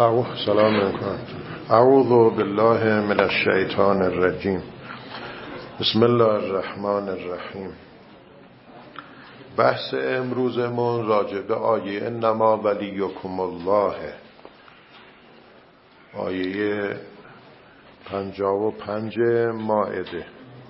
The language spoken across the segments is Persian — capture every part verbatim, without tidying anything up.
اعوذ سلام علیکم. اعوذ بالله من الشیطان الرجیم. بسم الله الرحمن الرحیم. بحث امروزمون راجع به آیه انما ولیکم الله، آیه پنجاه و پنج مائده.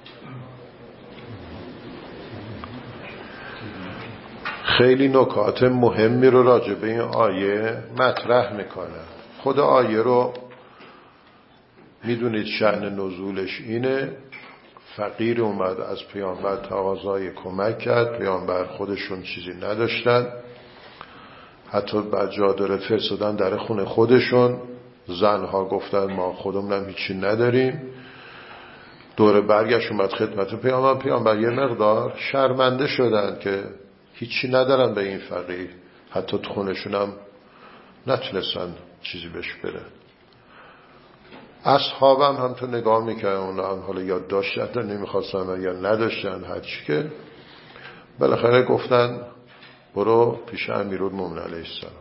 خیلی نکات مهمی رو راجع به این آیه مطرح میکنه. خود آیه رو میدونید شأن نزولش اینه، فقیر اومد از پیامبر تقاضای کمک کرد، پیامبر خودشون چیزی نداشتن، حتی بعد جا داره فرستادن در خونه خودشون، زنها گفتن ما خودمونم هیچی نداریم. دوره برگشت اومد خدمت پیامبر، پیامبر یه مقدار شرمنده شدن که هیچی ندارن به این فقیر، حتی تو خونشون هم نتونستن چیزی بهش بره. اصحابم هم تو نگاه میکنن، اونا هم حالا یا داشتن نمیخواستن یا نداشتن، هرچی که بالاخره گفتن برو پیش امیرالمومنین علیه السلام.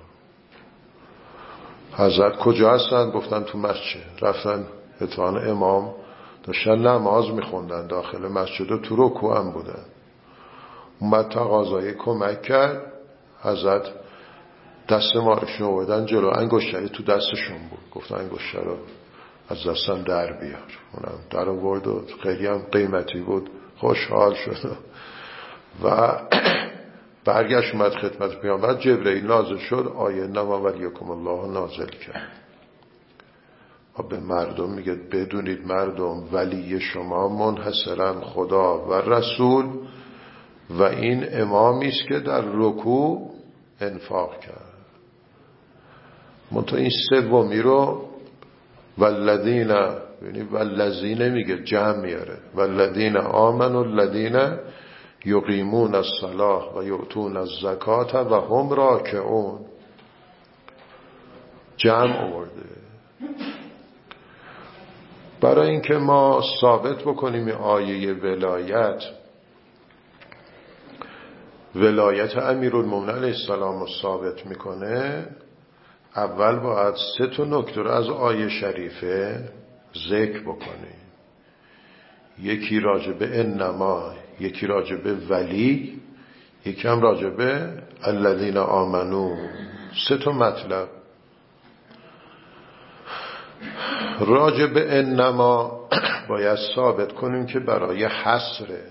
حضرت کجا هستن؟ گفتن تو مسجد. رفتن اتوان امام داشتن نماز میخوندن داخل مسجد و تو رکوع هم بودن. اومد تقاضای کمک کرد، حضرت دست مارشون آوردن جلو، انگشتری تو دستشون بود، گفتن انگشتر رو از دستم در بیار. اونم در آورد و خیلی هم قیمتی بود، خوشحال شد و برگشت اومد خدمت پیامبر. جبرئیل نازل شد، آیه انما ولیکم الله نازل کرد و به مردم میگه بدونید مردم ولی شما منحصرا خدا و رسول و این امامی است که در رکوع انفاق کرد. منتها این سومی رو والذین، یعنی والذین میگه جمع میاره، والذین آمنوا الذین یقیمون الصلاة و یؤتون الزکات و هم راکعون، جمع آورده برای اینکه ما ثابت بکنیم این آیه ولایت ولایت امیرالمومنین علیه السلام رو ثابت میکنه. اول باید سه تا نکته رو از آیه شریفه ذکر بکنیم. یکی راجع به انما، یکی راجع به ولی، یکی هم راجع به الذین آمنو. سه تا مطلب. راجع به انما باید ثابت کنیم که برای حصره،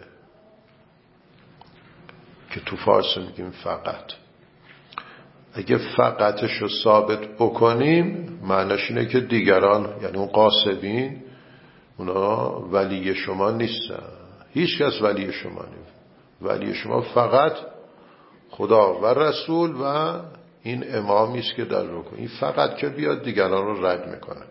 که تو فارسی میگیم فقط. اگه فقطش رو ثابت بکنیم معنیش اینه که دیگران، یعنی اون قاصدین، اونا ولی شما نیستن. هیچ کس ولی شما نیست. ولی شما فقط خدا و رسول و این امامی است که در رکوع. این فقط که بیاد دیگران رو رد میکنه.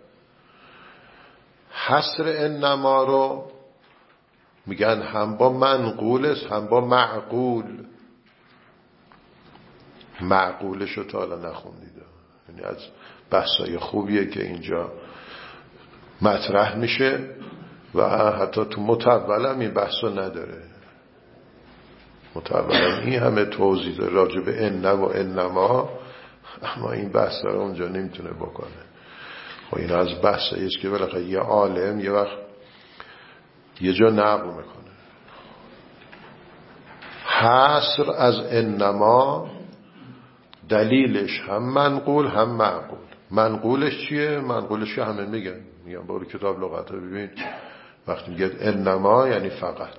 حصر انما رو میگن هم با منقول است هم با معقول. معقولش رو تا حالا نخوندید، یعنی از بحثای خوبیه که اینجا مطرح میشه و حتی تو متول هم این بحثا نداره. متول هم این همه توضیح راجع به ان و انما، اما این بحثا رو اونجا نمیتونه بکنه. خب این از بحثایی است که بالاخره یه عالم یه وقت یه جا نقل میکنه. حصر از انما دلیلش هم منقول هم معقول. منقولش چیه؟ منقولش که همه میگن، میگن برو کتاب لغت رو ببین، وقتی میگه انما یعنی فقط،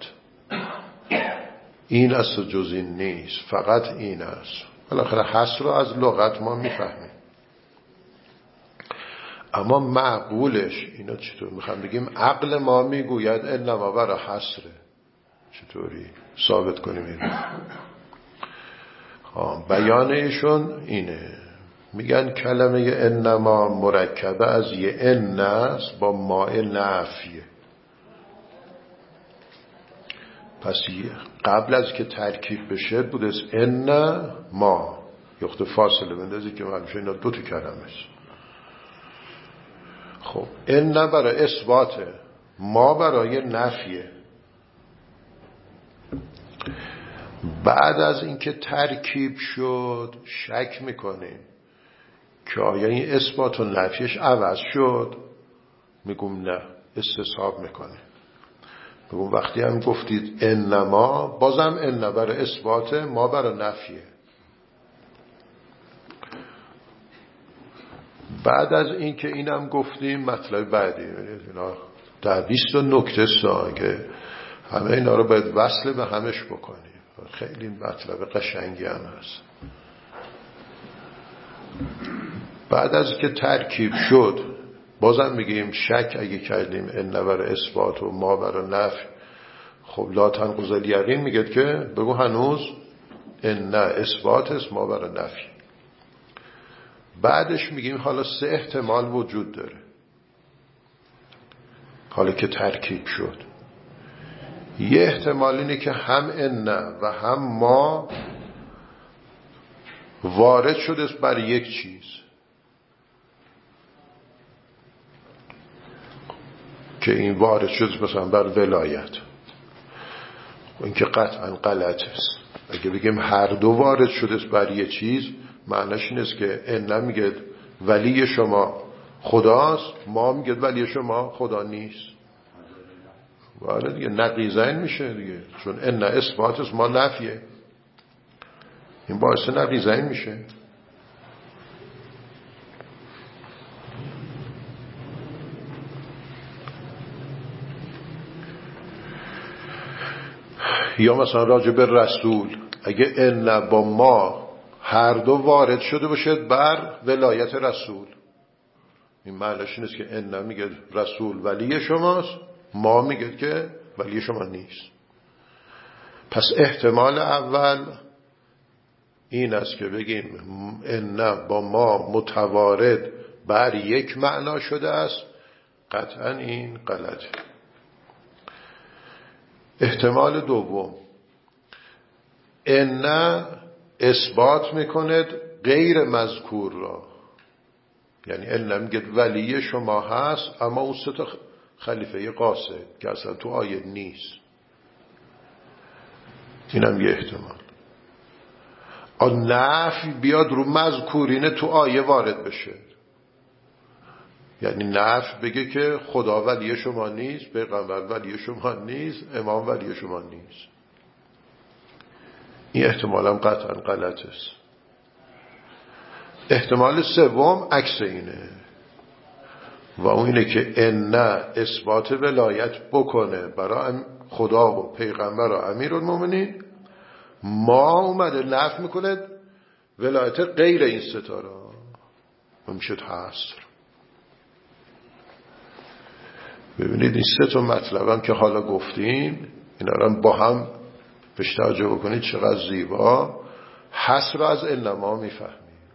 این است و جز این نیست، فقط این است. بالاخره حصر رو از لغت ما میفهمیم. اما معقولش اینا چطور؟ میخوام بگیم عقل ما میگوید انما برای حصره، چطوری ثابت کنیم این؟ بیان ایشون اینه، میگن کلمه انما مرکبه از یه ان است با ماء نفیه. پس قبل از که ترکیب بشه بوده ان ما، یخت فاصله بندازی که همیشه اینا دو تا کلمه است. خب ان برای اثباته، ما برای نفیه. بعد از اینکه ترکیب شد شک میکنیم که آیا این اثبات و نفیش عوض شد؟ میگم نه، استصحاب میکنه. میگم وقتی هم گفتید انما، بازم ان برای اثبات، ما برای نفیه. بعد از این که اینم گفتیم، مطلب بعدی اینا در بیست نکته سا که همه اینا رو باید وصل به همش بکنیم. خیلی مطلب قشنگی هم هست. بعد از که ترکیب شد، بازم میگیم شک اگه کردیم ان برای اثبات و ما برای نفی، خب لا تنقض الیقین میگه که بگو هنوز ان اثبات است، ما برای نفی. بعدش میگیم حالا سه احتمال وجود داره حالا که ترکیب شد. یه احتمال اینه که هم ان و هم ما وارد شده است بر یک چیز که این وارد شده مثلا بر ولایت، این که قطعا غلط است. اگه بگیم هر دو وارد شده است بر یک چیز، معنیش این است که ان میگه ولی شما خداست، ما میگه ولی شما خدا نیست. ولی دیگه نقیضین میشه دیگه، چون ان اثبات است، ما نفیه. این باعث نقیضین میشه. یا مثلا راجع به رسول، اگه ان با ما هر دو وارد شده باشد بر ولایت رسول، این معنیش اینه که ان میگه رسول ولی شماست، ما میگه که ولی شما نیست. پس احتمال اول این است که بگیم ان با ما متوارد بر یک معنا شده است، قطعا این غلطه. احتمال دوم، ان اثبات میکند غیر مذکور را، یعنی ان میگه ولی شما هست، اما اون سه تا خلیفه قاصد که اصلا تو آیه نیست. اینم یه احتمال. آن نفی بیاد رو مذکورینه تو آیه وارد بشه، یعنی نفی بگه که خدا ولی شما نیست، پیغمبر ولی شما نیست، امام ولی شما نیست. این احتمال هم قطعا غلط است. احتمال سوم عکس اینه و اون اینه که ان اثبات ولایت بکنه برای خدا و پیغمبر و امیرالمومنین، ما اومده نفی میکنه ولایت غیر این ستاره و میشه حصر. ببینید این سه تا مطلب هم که حالا گفتیم، اینا رو با هم بهش توجه بکنید چقدر زیبا حصر رو از انما میفهمیم.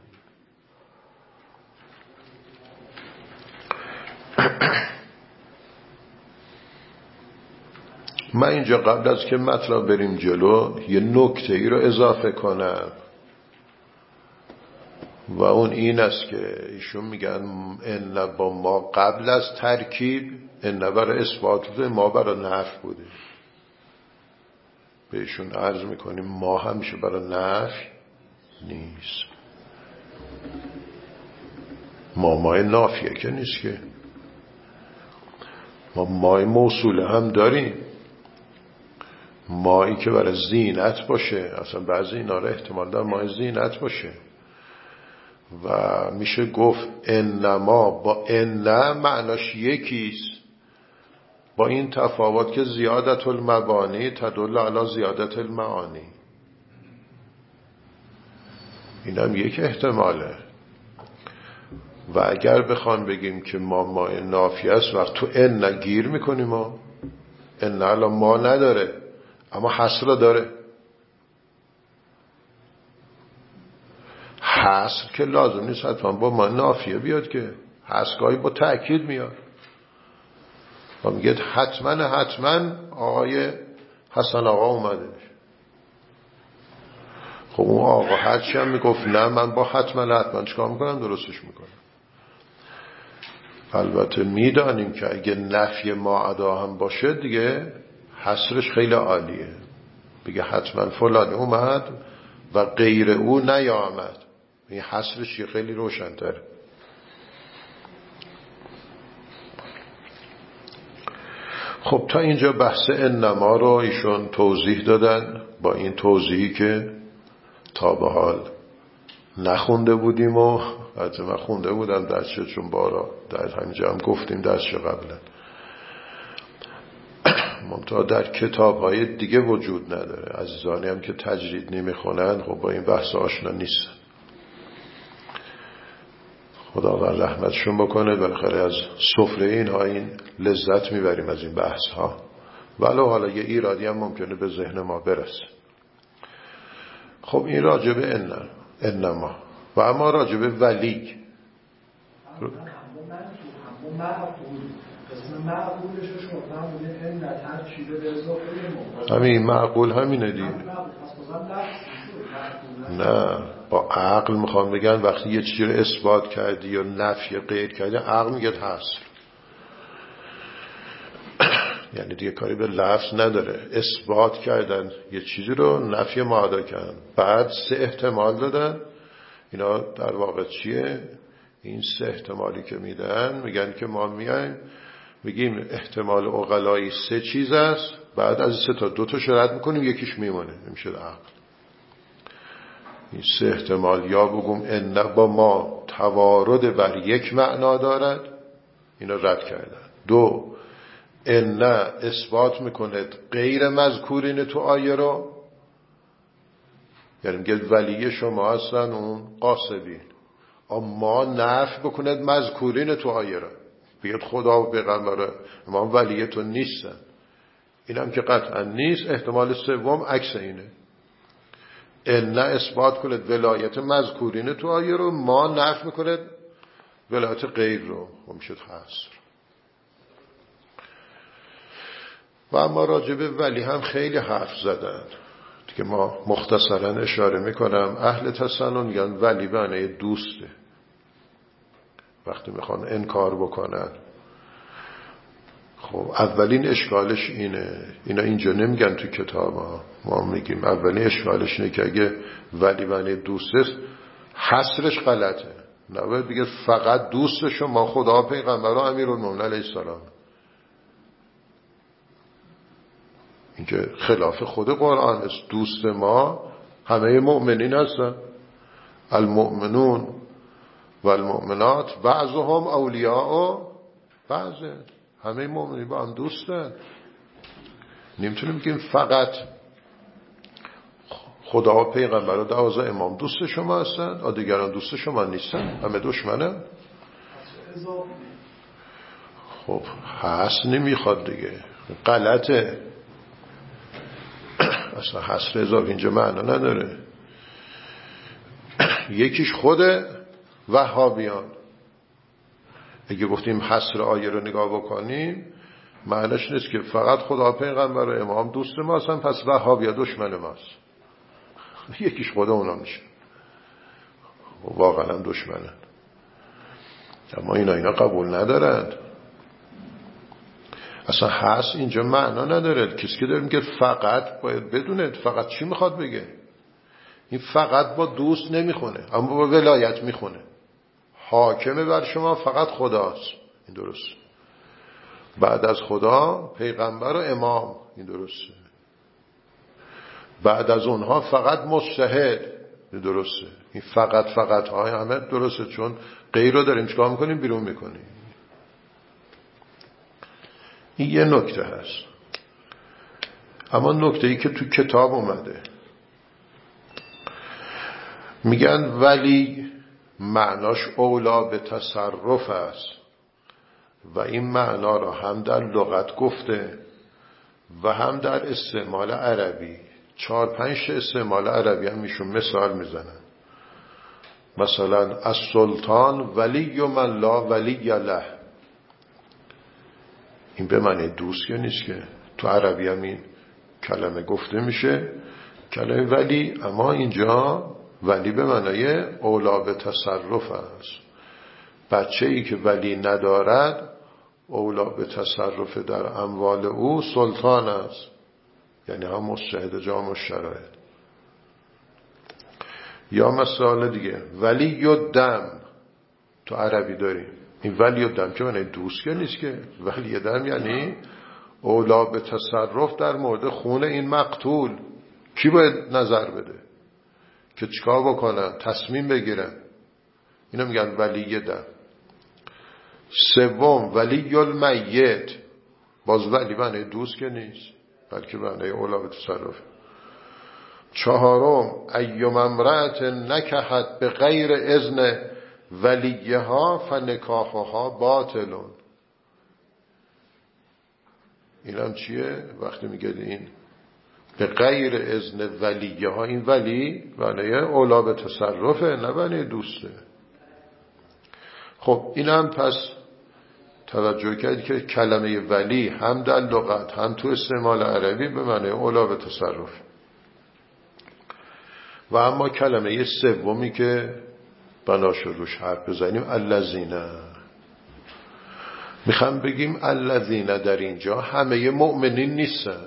من اینجا قبل از که مطلب بریم جلو یه نکته ای رو اضافه کنم و اون این است که ایشون میگن ان با ما قبل از ترکیب، ان برای اثبات ما برای نفی بوده. بهشون عرض میکنیم ما همیشه برای نفی نیست. ما مای نافیه که نیست که، ما مای موصوله هم داریم، مایی که برای زینت باشه، اصلا بعضی اینا رو احتمال دارم مای زینت باشه و میشه گفت انما با ان معناش یکیست، با این تفاوت که زیادت المبانی تدل علی زیادت المعانی. اینم یک احتماله. و اگر بخوام بگیم که ما ما نافی است، وقت تو ان گیر میکنیم، ما ان الان ما نداره اما حصر داره. حصر که لازم نیست حتما با ما نافیه بیاد، که حصرگاهی با تأکید میاد و میگه حتما حتما آقای حسن آقا اومده. خب اون آقا هرچی هم میگفت نه من با حتما حتما چیکار میکنم؟ درستش میکنم. البته میدانیم که اگه نفی ما ادا هم باشه دیگه حصرش خیلی عالیه، بگه حتما فلان اومد و غیر او نیامد. این حصرش یه خیلی روشن‌تره. خب تا اینجا بحث انما رو ایشون توضیح دادن، با این توضیحی که تا به حال نخونده بودیم و حتی من خونده بودم درسش، چون بارا در همینجا هم گفتیم درسش قبلا، منتها در کتاب‌های دیگه وجود نداره. عزیزانی هم که تجرید نمیخونن خب با این بحث آشنا نیستن. خداوند رحمتشون بکنه، بالاخره از سفره اینها این لذت میبریم از این بحث ها، ولو حالا یه ایرادی هم ممکنه به ذهن ما برسه. خب این راجبه ان انما و اما راجبه ولی همین معقول همینه دیگه. نه با عقل میخوام بگن وقتی یه چیزی رو اثبات کردی یا نفی غیر کردی، عقل میگه حصر، یعنی دیگه کاری به لفظ نداره. اثبات کردن یه چیزی رو، نفی معادا کردن، بعد سه احتمال دادن. اینا در واقع چیه؟ این سه احتمالی که میدن میگن که ما میایم میگیم احتمال عقلایی سه چیز است، بعد از سه تا دو تا رد میکنیم، یکیش میمونه، نمیشه عقل. این سه احتمال یا بگم ان با ما توارد بر یک معنا دارد، اینا رد کردن. دو، ان اثبات میکنه غیر مذکورین تو آیه رو، یعنی میگه ولی شما هستن اون قاسبین، اما نفی بکند مذکورین تو آیه رو، بگید خدا و پیغمبر ما ولی تو نیستن. اینم که قطعا نیست. احتمال سوم عکس اینه، ان اثبات کند ولایت مذکورین تو آیه رو، ما نفی میکند ولایت غیر رو، میشد حصر. و اما راجب ولی هم خیلی حرف زدن که ما مختصرا اشاره میکنم. اهل تسنن میگن ولی معنی دوسته، وقتی میخوان انکار بکنن. خب اولین اشکالش اینه، اینا اینجا نمیگن تو کتاب ها، ما میگیم اولین اشکالش اینه که اگه ولی معنی دوست است حصرش غلطه. نباید بگه فقط دوست شما خدا پیغمبر و امیرالمومنین علیه السلام، این که خلاف خود قرآن است. دوست ما همه مؤمنین هستن، المؤمنون و المؤمنات بعضهم اولیاء بعض، همه مؤمنین با هم دوستن. نمیتونیم بگیم فقط خدا و پیغمبر و دوازده امام دوست شما هستن و دیگران دوست شما نیستن، همه دشمنن. خب حس نمیخواد دیگه، غلطه. اصلا حصر اضافی اینجا معنا نداره. یکیش خود وهابیان. اگه گفتیم حصر آیه رو نگاه بکنیم، معنیش نیست که فقط خدا پیغمبر و امام دوست ما هستن پس وهابیا دشمن ماست. یکیش خود اونا میشه، واقعا دشمنن. اما اینا اینا قبول ندارن. اصلا حس اینجا معنا نداره. کسی که داره میگه فقط، باید بدونه فقط چی میخواد بگه. این فقط با دوست نمیخونه، اما با ولایت میخونه. حاکمه بر شما فقط خداست، این درسته. بعد از خدا پیغمبر و امام، این درسته. بعد از اونها فقط مجتهد، این درسته. این فقط فقط های همه درسته، چون غیر رو داریم چیکار میکنیم؟ بیرون میکنیم. این یه نکته هست. اما نکته ای که تو کتاب اومده، میگن ولی معناش اولا به تصرف است و این معنا را هم در لغت گفته و هم در استعمال عربی. چهار پنج استعمال عربی هم میشون مثال میزنن. مثلا از سلطان ولی من لا ولی له، این به معنی دوست یا نیست که تو عربی هم این کلمه گفته میشه، کلمه ولی. اما اینجا ولی به معنی اولا به تصرف است. بچه ای که ولی ندارد اولا به تصرف در اموال او سلطان است، یعنی هم مستعد جام و شرایط. یا مثال دیگه ولی و دم تو عربی داریم. این ولی و دم که معنی دوست که نیست که. ولی دم یعنی اولا به تصرف در مورد خون این مقتول. کی باید نظر بده که چیکار بکنن، تصمیم بگیرن؟ اینو میگن ولی دم. سوم ولی المیت، باز ولی معنی دوست که نیست بلکه معنی اولا به تصرف. چهارم ایوم امرأت نکحت به غیر اذن ولیها فنکاحها باطلون. این هم چیه؟ وقتی میگه این به غیر اذن ولیها، این ولی معنی اولا به تصرفه نه معنی دوسته. خب این هم پس توجه کردی که کلمه ولی هم در لغت هم تو استعمال عربی به معنی اولا به تصرف. و اما کلمه سومی که بنا شد روش حرف بزنیم الذین، میخوام بگیم الذین در اینجا همه مؤمنین نیستن.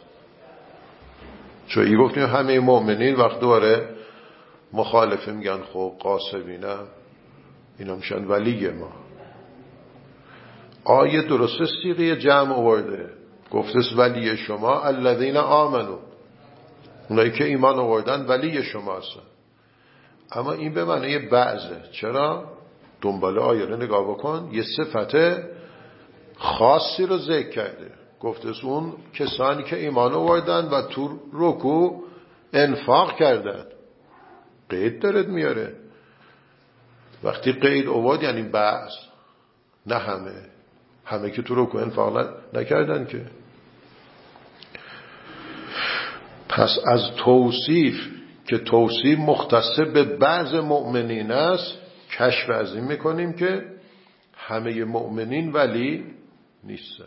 چون ای گفتیم همه مؤمنین، وقت دواره مخالفه میگن خب قاسمینم اینا میشن ولی ما. آیه درسته سیغه جمع آورده، گفتست ولی شما الذین آمنو، اونایی که ایمان آوردن ولی شما هستن. اما این به معنی بعضه. چرا؟ دنبال آیه رو نگاه بکن، یه صفت خاصی رو ذکر کرده، گفتست اون کسانی که ایمان آوردن و تو رکوع انفاق کردن. قید دارد میاره. وقتی قید آورد یعنی بعض، نه همه. همه که تو رکوع انفاق نکردن که. پس از توصیف که توصیف مختص به بعض مؤمنین است، کشف از این میکنیم که همه مؤمنین ولی نیستن.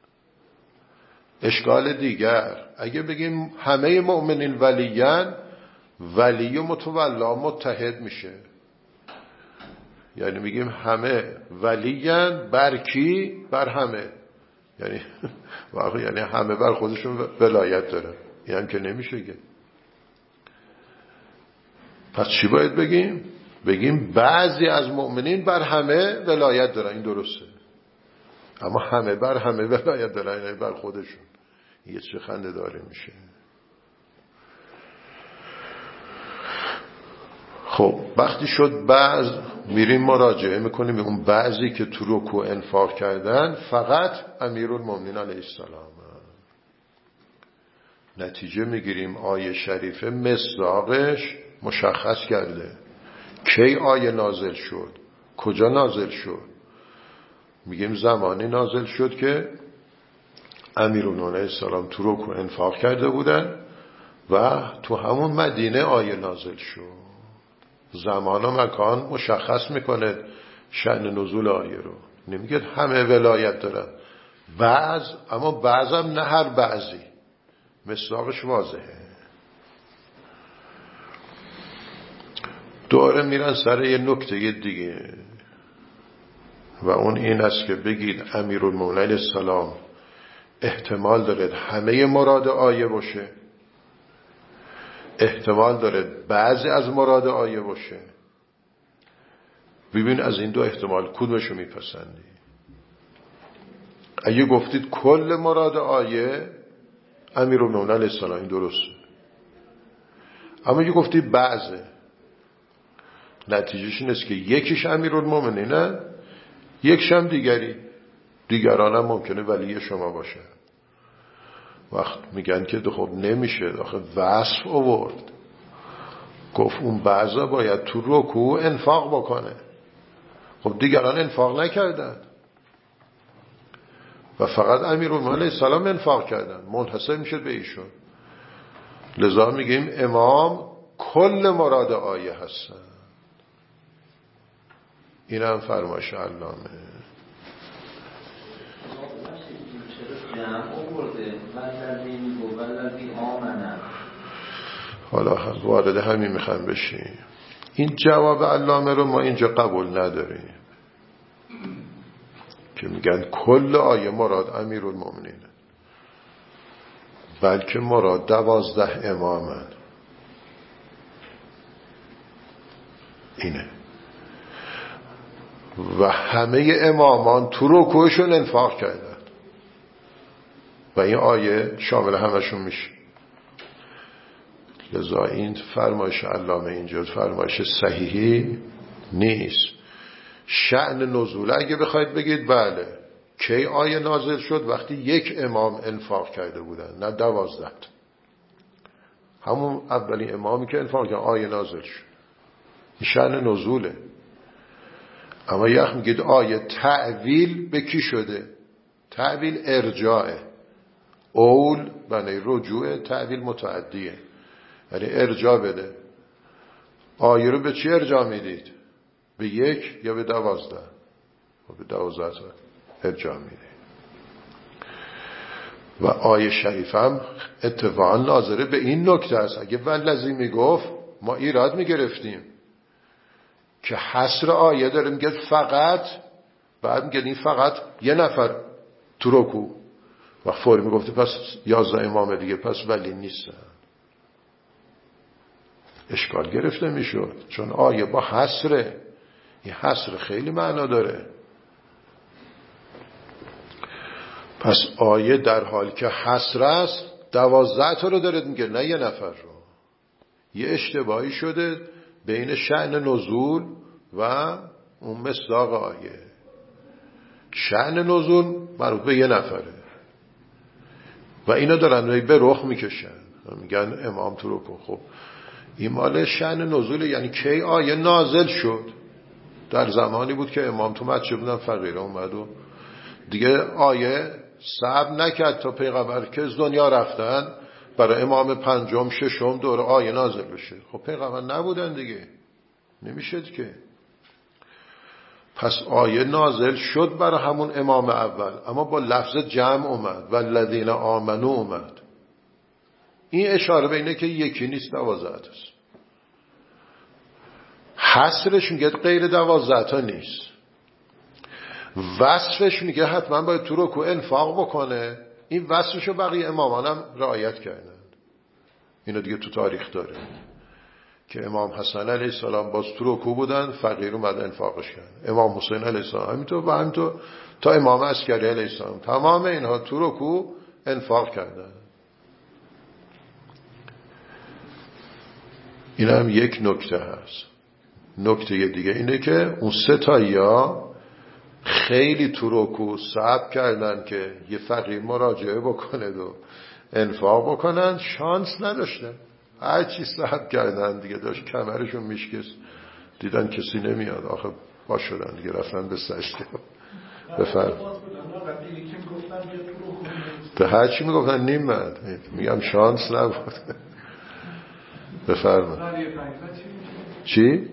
اشکال دیگر، اگه بگیم همه مؤمنین ولیان، ولی و متولا متحد میشه. یعنی میگیم همه ولیان بر کی؟ بر همه. یعنی واقعا یعنی همه بر خودشون ولایت دارن. این هم که نمیشه که. پس چی باید بگیم؟ بگیم بعضی از مؤمنین بر همه ولایت دارن. این درسته. اما همه بر همه ولایت دارن یعنی بر خودشون. یه چه خنده داره میشه. خب وقتی شد بعض، میریم مراجعه میکنیم به اون بعضی که تو رکوع انفاق کردن فقط امیرالمومنین علیه السلام. نتیجه میگیریم آیه شریفه مصداقش مشخص کرده. کی آیه نازل شد؟ کجا نازل شد؟ میگیم زمانی نازل شد که امیرالمومنین علیه السلام تو رکوع انفاق کرده بودن و تو همون مدینه آیه نازل شد. زمان و مکان مشخص میکنه شأن نزول آیه رو. نمیگه همه ولایت دارن، بعض، اما بعضم نه هر بعضی. مصداقش واضحه. دوره میرن سر یه نکته دیگه و اون این است که بگید امیرالمومنین علیه السلام احتمال داره همه مراد آیه باشه، احتمال داره بعضی از مراد آیه باشه. ببین از این دو احتمال کدومشو میپسندی؟ اگه گفتید کل مراد آیه، امیرالمومنین علیه السلام، این درسته. اما اگه گفتید بعضه، نتیجهش این است که یکیش امیرالمومنینه، یکش هم دیگری، دیگران هم ممکنه ولی شما باشه. وقت میگن که خب نمیشه، آخه وصف آورد، گفت اون بعضا باید تو رکوع انفاق بکنه. خب دیگران انفاق نکردن و فقط امیرالمومنین علیه السلام انفاق کردن، منحصر میشه به ایشون. لذا میگیم امام کل مراد آیه هستن. این هم فرمایش علامه. حالا هم وارد همین میخوام بشیم. این جواب علامه رو ما اینجا قبول نداریم که میگن کل آیه مراد امیرالمومنین، بلکه مراد دوازده امامن. اینه. و همه امامان تو رکوعشون انفاق کردن و این آیه شامل همشون میشه. لذا این فرمایش علامه اینجا فرمایش صحیحی نیست. شأن نزول اگه بخواید بگید بله، کی آیه نازل شد؟ وقتی یک امام انفاق کرده بودن، نه دوازده. همون اولین امامی که انفاق کرد آیه نازل شد. این شأن نزوله. اما یخ میگید آیه تعویل به کی شده؟ تعویل ارجاعه. اول بنای رجوع، تعویل متعدیه، یعنی ارجاع بده. آیه رو به چی ارجاع میدید؟ به یک یا به دوازده؟ و به دوازده ارجاع میدید. و آیه شریف هم اتفاقا ناظره به این نکته است. اگه والذی میگفت ما ایراد میگرفتیم که حصر آیه داره میگه فقط، بعد میگه این فقط یه نفر تو رکوع، و فوری میگفته پس یازده امام دیگه پس ولی نیستن. اشکال گرفته میشد چون آیه با حصره. این حصر خیلی معنا داره. پس آیه در حال که حصر است دوازده تا رو داره میگه، نه یه نفر رو. یه اشتباهی شده بین شأن نزول و اون مصداق آیه. شأن نزول مربوط به یه نفره و اینا دارن به رخ میکشن، میگن امام تو رکوع. خب این مال شأن نزول، یعنی کی آیه نازل شد؟ در زمانی بود که امام تو مسجد بودن، فقیره اومد و دیگه آیه صبر نکرد تا پیغمبر که از دنیا رفتن برای امام پنجم ششم دور آیه نازل بشه. خب پیغمبر نبودن دیگه، نمیشد که. پس آیه نازل شد برای همون امام اول، اما با لفظ جمع اومد و الذین آمنو اومد. این اشاره به اینه که یکی نیست، دوازده است. حصرش میگه غیر دوازده تا نیست. وصفش میگه حتما باید تو رکوع انفاق بکنه. این وصفشو بقیه امامانم رعایت کردن. اینو دیگه تو تاریخ داره که امام حسن علیه السلام باز تو رکوع بودن، فقیر اومد انفاقش کرد. امام حسین علیه السلام همینطور و همینطور تا امام عسکری علیه السلام، تمام اینها تو رکوع انفاق کردن. این هم یک نکته هست. نکته دیگه اینه که اون سه تایا خیلی تو رکوع صبر کردن که یه فقیر مراجعه بکنه و انفاق بکنن، شانس نداشتن. هر چی صبر کردن دیگه داشت کمرشون میشکست، دیدن کسی نمیاد، آخه باش شدن دیگه، رفتن به سجده. بفرم به هر چی میگفتن نیم مرد، میگم شانس نبود. بفرم چی؟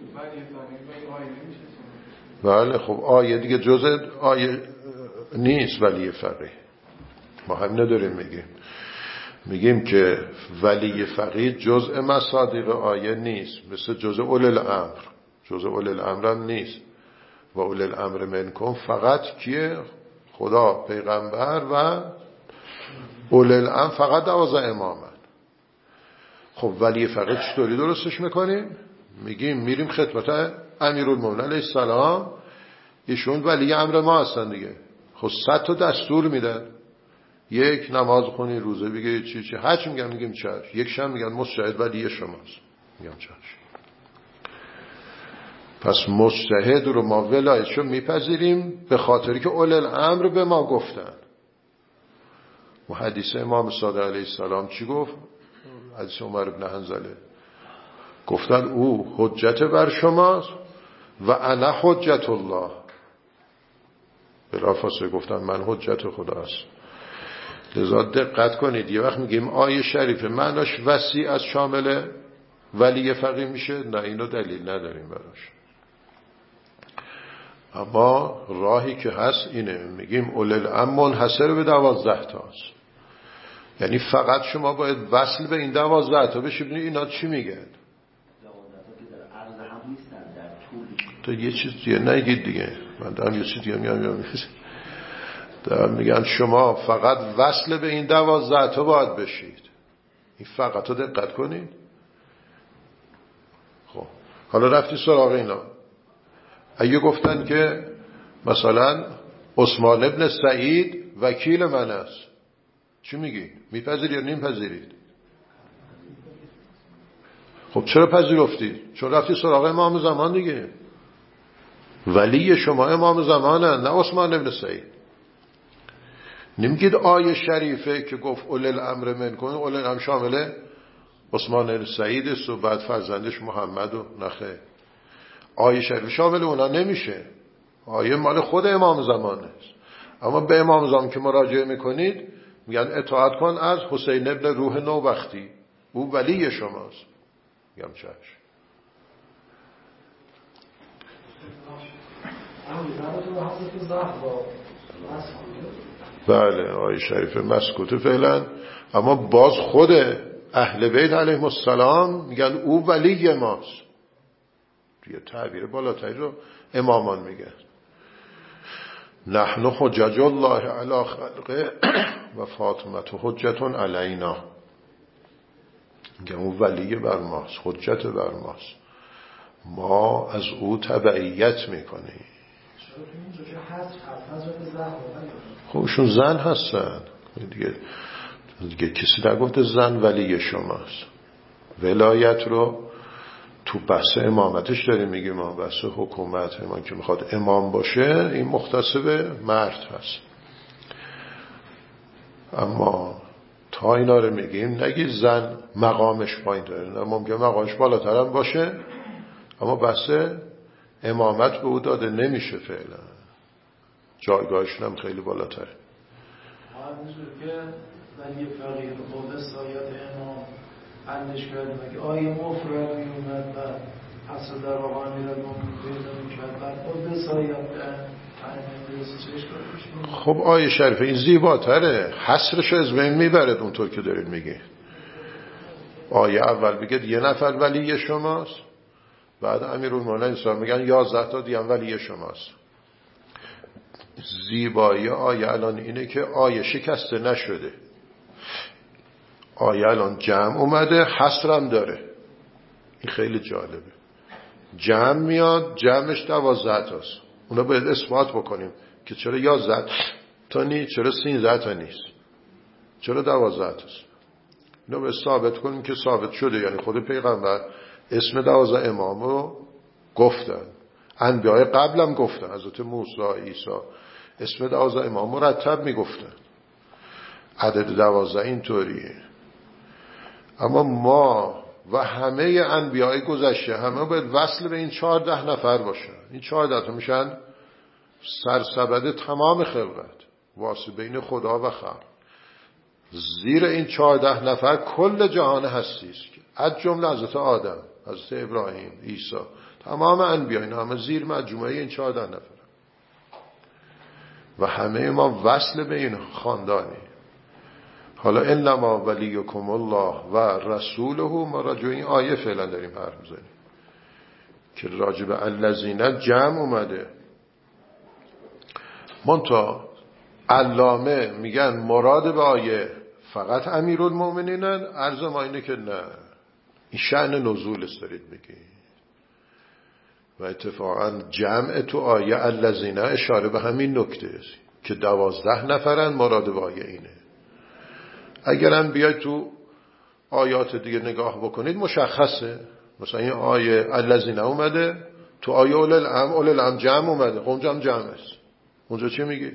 بله خب آیه دیگه جزء آیه نیست ولی فقیه. ما هم نداریم میگیم میگیم که ولی فقیه جزء مصادیق آیه نیست، مثل جزء اول الامر. جزء اول الامر هم نیست. و اول الامر منکم فقط کیه؟ خدا، پیغمبر و اول الامر فقط دوازده امامن. خب ولی فقیه چطوری درستش میکنیم؟ میگیم میریم خدمت امیرالمومنین علیه السلام، ایشون ولی امر ما هستن دیگه. خب صد تا دستور میدن، یک نماز خونی، روزه بگیرید، چی چی هر چی میگن میگیم چش. یک شم میگن مجتهد ولی شماست، میگم چش. پس مجتهد رو ما ولایتشو میپذیریم به خاطری که اول الامر به ما گفتن. و حدیث امام صادق علیه السلام چی گفت؟ حدیث عمر بن حنظله گفتن او حجت بر شماست و انا حجت الله. بلافاصله گفتن من حجت خداست. لذا دقت کنید، یه وقت میگیم آیه شریف معناش وسیع از شامل ولی فقیه میشه، نه اینو دلیل نداریم براش. اما راهی که هست اینه، میگیم اول الامر منحصر به دوازده تاست، یعنی فقط شما باید وصل به این دوازده تا بشید. اینا چی میگن؟ تو یه چیز دیگه نگید دیگه، من دارم یه چیز دیگه میام میام دارم میگن شما فقط وصل به این دوازده تا باید بشید. این فقط رو دقت کنید. خب حالا رفتی سراغ اینا، اگه گفتن که مثلا عثمان ابن سعید وکیل من است، چی میگی؟ میپذیرید یا نمیپذیرید؟ خب چرا پذیرفتید؟ چون رفتی سراغ امام زمان دیگه. ولی شما امام زمانه، نه عثمان ابن سعید. نمیگید آیه شریفه که گفت اول الامر منکم، اول الامر شامل عثمان ابن سعید است و بعد فرزندش محمد و نخه. آیه شریفه شامل اونا نمیشه. آیه مال خود امام زمانه است. اما به امام زمان که مراجعه میکنید میگن اطاعت کن از حسین ابن روح نوبختی، او ولی شماست. میگم چشم. بله آیه شریف مسکوت فعلا، اما باز خود اهل بیت علیهم السلام میگن او ولی ماست. یه تعبیر بالاتری رو امامان میگن. نحن حجج الله علی خلقه و فاطمه حجتون علینا. میگن او ولی بر ماست، حجت بر ماست، ما از او تبعیت میکنیم. خودشون زن هستن دیگه, دیگه کسی نگفته زن ولی شماست. ولایت رو تو بحث امامتش داریم میگیم، ما بحث حکومت امام که میخواد امام باشه این مختص به مرد هست. اما تا اینا رو میگیم نگید زن مقامش پایین داره، نه ممکن مقامش بالاتر هم باشه، اما بحث امامت به او داده نمیشه فعلا، جایگاهشون هم خیلی بالاتره. همونجور که ولی فقیه خود سایت امام حلش کردیم که آیه مفرد میومد و حسد در آقا امیرالمومنین پیدا میکرد بعد خود سایت خب آیه شریفه این زیباتره، حصرش از بین میبرد اونطور که دارید میگه. آیه اول بگید یه نفر ولی شماست، بعد امیرالمومنین صاحب میگن یازده تا دیگه ولی شماست. زیبایی آیه الان اینه که آیه شکسته نشده، آیه الان جمع اومده، حصرم داره. این خیلی جالبه. جمع میاد، جمعش دوازده تاست. اونا باید اثبات بکنیم که چرا یازده تا نیست، چرا سیزده تا نیست، چرا دوازده تاست. اینا باید ثابت کنیم که ثابت شده. یعنی خود پیغمبر اسم دوازده امام رو گفتن، انبیاء قبلم گفتن، حضرت موسی، عیسی اسم دوازده امام مرتب میگفتن. عدد دوازده اینطوریه. اما ما و همه انبیاء گذشته همه باید وصل به این چهارده نفر باشن. این چهارده تا میشن سرسبد تمام خلقت، واسه بین خدا و خلق. زیر این چهارده نفر کل جهان هستی است، از جمله حضرت آدم، حضرت ابراهیم، عیسی، تمام انبیاء اینا همه زیر مجموعه این چهارده نفر و همه ما وصل به این خاندانی. حالا انما ولیکم الله و رسوله، ما راجع این آیه فعلا داریم حرف میزنیم که راجع به الذین جمع اومده. منتها علامه میگن مراد به آیه فقط امیرالمومنینن. عرض ما اینه که نه، این شأن نزول است دارید میگید. و اتفاقا جمع تو آیه الذین اشاره به همین نکته است که دوازده نفرن. مراد به آیه اینه. اگرم بیاید تو آیات دیگه نگاه بکنید مشخصه. مثلا این آیه الذین اومده، تو آیه اول الامر، اول الامر جمع اومده، اونجا هم جمع است. اونجا چی میگه؟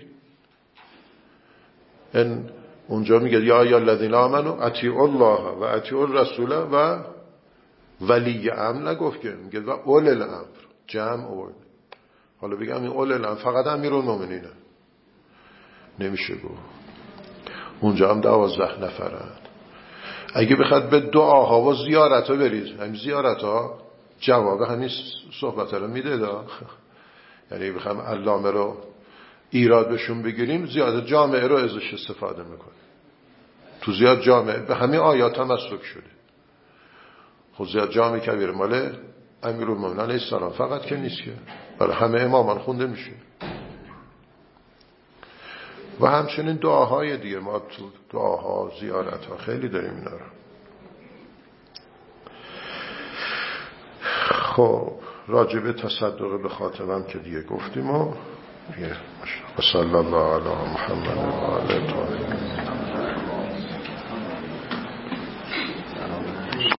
ان اونجا میگه یا ای الذین آمنوا اطیعوا الله و اطیعوا الرسول و ولی امر، نگفت که میگه و اول الامر جمع آورد. حالا بگم این اول الامر فقط امیرالمومنینه، نمیشه گفت. اونجا هم دوازده نفرن. اگه بخواد به دعاها و زیارت ها برید، همین زیارت ها جواب همین صحبت رو میده دا. یعنی بخوام علامه رو ایراد بهشون بگیریم، زیاد جامعه رو ازش استفاده میکنه. تو زیاد جامعه به همین آیات هم مسلوک شده. خب زیاد جامعه کبیر مال امیرالمومنین علیه السلام فقط که نیست که برای همه امامان خونده میشه. و همچنین دعاهای دیگه، ما تو دعاها زیارت ها خیلی داریم اینا رو. خب راجب تصدق به خاتمم که دیگه گفتیم و دیگه و صلی الله علی محمد و آله طاهرین.